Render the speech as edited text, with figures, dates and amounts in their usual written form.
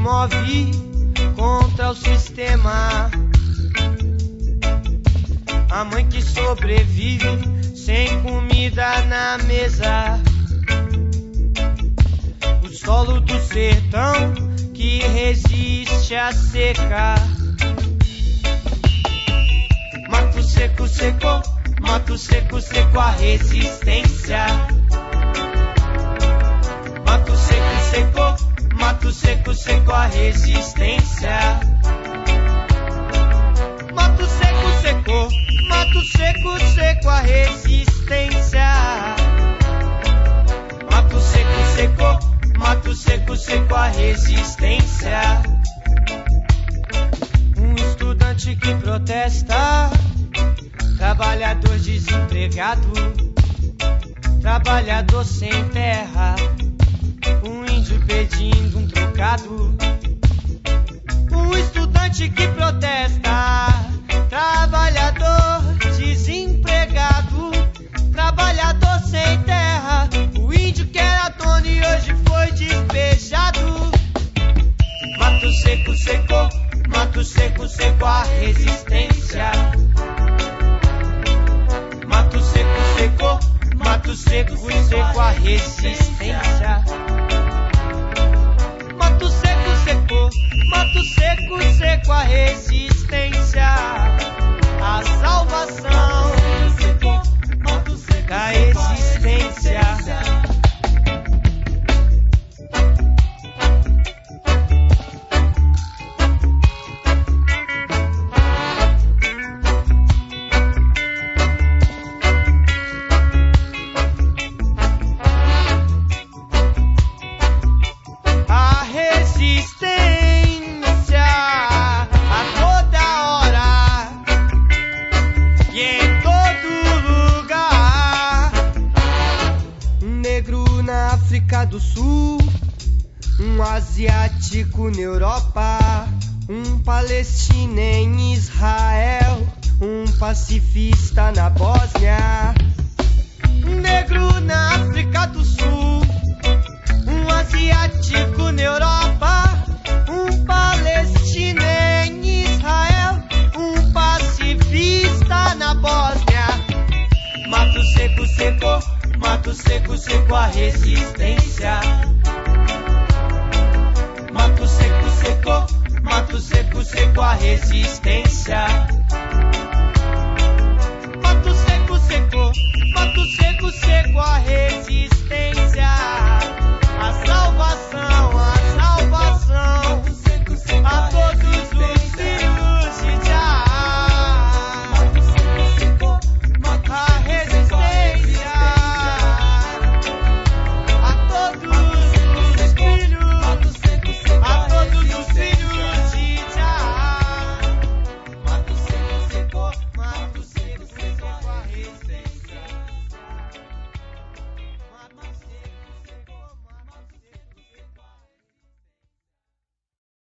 move contra o sistema. A mãe que sobrevive sem comida na mesa. O solo do sertão que resiste à seca. Mato seco, secou. Mato seco, seco a resistência. Mato seco, secou. Mato seco, seco a resistência. Mato seco, secou. Mato seco, seco a resistência. Mato seco, secou. Mato seco, seco a resistência. Um estudante que protesta. Trabalhador desempregado. Trabalhador sem terra. Um índio pedindo um trocado. Um estudante que protesta. Trabalhador desempregado. Trabalhador sem terra. O índio que era dono e hoje foi despejado. Mato seco, secou. Mato seco, secou a resistência. Mato seco, secou. Mato seco, seco a resistência. Mato seco, secou. Mato seco, seco a resistência. A salvação da existência. Do Sul, um asiático na Europa, um palestino em Israel, um pacifista na Bósnia, um negro na África do Sul, um asiático na Europa, um palestino em Israel, um pacifista na Bósnia. Mato seco, secou. Mato seco, seco a resistência. Mato seco, secou. Mato seco, seco a resistência. Mato seco, secou. Mato seco.